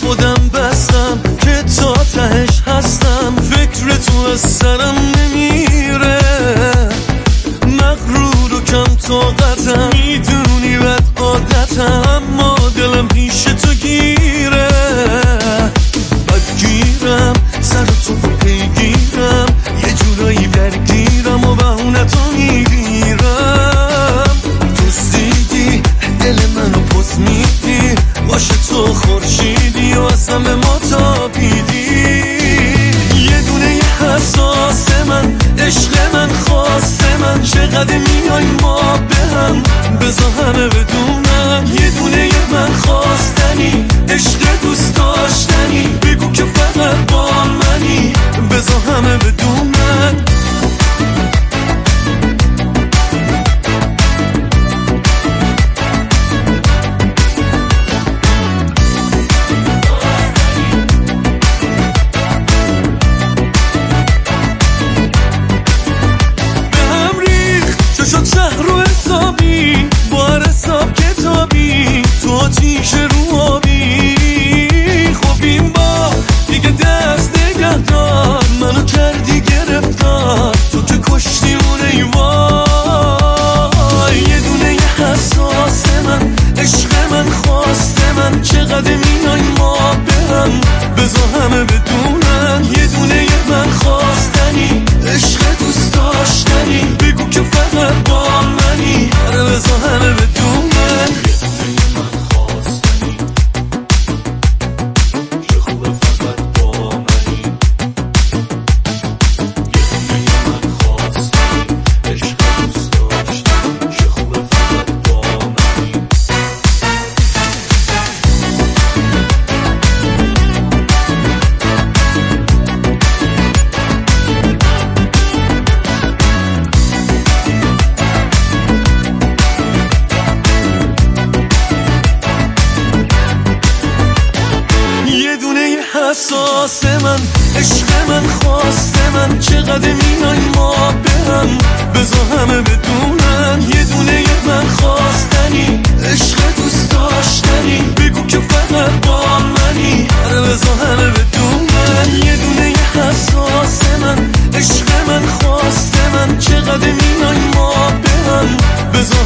خودم بستم که تا تهش هستم، فکر تو از سرم نمیره، مغرور و کم طاقتم، میدونی بد عادتم، اما دلم پیش تو گیره، بدگیرم سر تو پیگیرم، یه جورایی درگیرم و بهونتو میگیرم، دوستیدی دل منو پس میدی، باشه تو خورشیدی و از همه ما تابیدی، یه دونه یه حساس من، عشق من، خواست من، چقدر میای ما به هم، بذار همه بدونن، یه دونه یه من خواستنی، عشق دوست داشتنی، بگو که فقط با منی، بذار همه بدونن. شد شهر رو حسابی، با هر حساب کتابی، تو آتیش رو آبی، خب این با دیگه دست نگه دار، منو کردی گرفتار، تو که کشتی اون ایوای، یه دونه یه حساس من، عشق من، خواست من، چقدر میای ما به هم، بذار همه بدونن، یه دونه یه من خواستنی، عشق دوست داشتنی، بگو که فقط با منی، آره بذار همه بدونن. حساس من، عشق من، خواست من، چقدر میای ما به هم، بذار همه بدونن، یه دونه یه من خواستنی، عشق دوست داشتنی، بگو که فقط با منی، آره بذار همه بدونن، یه دونه یه حساس من، عشق من، خواست من، چقدر میای ما به هم، بذار